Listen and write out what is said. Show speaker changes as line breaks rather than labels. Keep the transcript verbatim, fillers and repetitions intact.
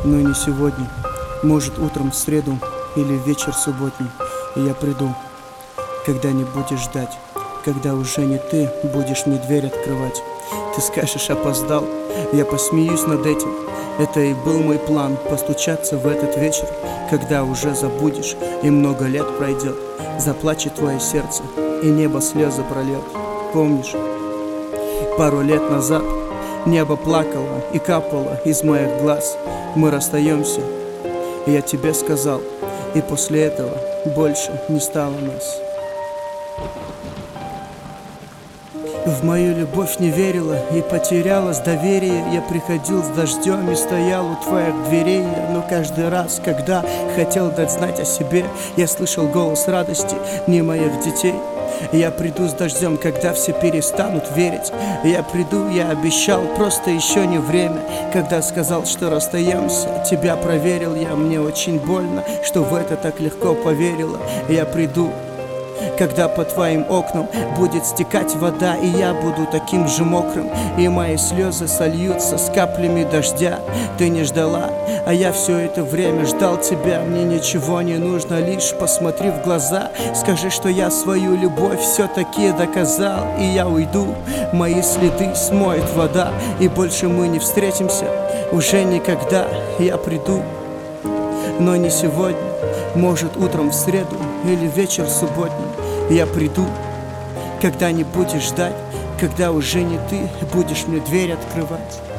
но не сегодня. Может, утром в среду или в вечер субботний. И я приду, когда не будешь ждать, когда уже не ты будешь мне дверь открывать. Ты скажешь: опоздал, я посмеюсь над этим. Это и был мой план, постучаться в этот вечер, когда уже забудешь и много лет пройдет. Заплачет твое сердце и небо слезы прольет. Помнишь, пару лет назад небо плакало и капало из моих глаз. Мы расстаемся, и я тебе сказал, и после этого больше не стало нас. В мою любовь не верила и потерялось доверие. Я приходил с дождем и стоял у твоих дверей. Но каждый раз, когда хотел дать знать о себе, я слышал голос радости не моих детей. Я приду с дождем, когда все перестанут верить. Я приду, я обещал, просто еще не время. Когда сказал, что расстаемся, тебя проверил я. Мне очень больно, что в это так легко поверила. Я приду, когда по твоим окнам будет стекать вода, и я буду таким же мокрым, и мои слезы сольются с каплями дождя. Ты не ждала, а я все это время ждал тебя. Мне ничего не нужно, лишь посмотри в глаза. Скажи, что я свою любовь все-таки доказал. И я уйду, мои следы смоет вода, и больше мы не встретимся уже никогда. Я приду, но не сегодня. Может, утром в среду или вечер субботний. Я приду, когда не будешь ждать, когда уже не ты будешь мне дверь открывать.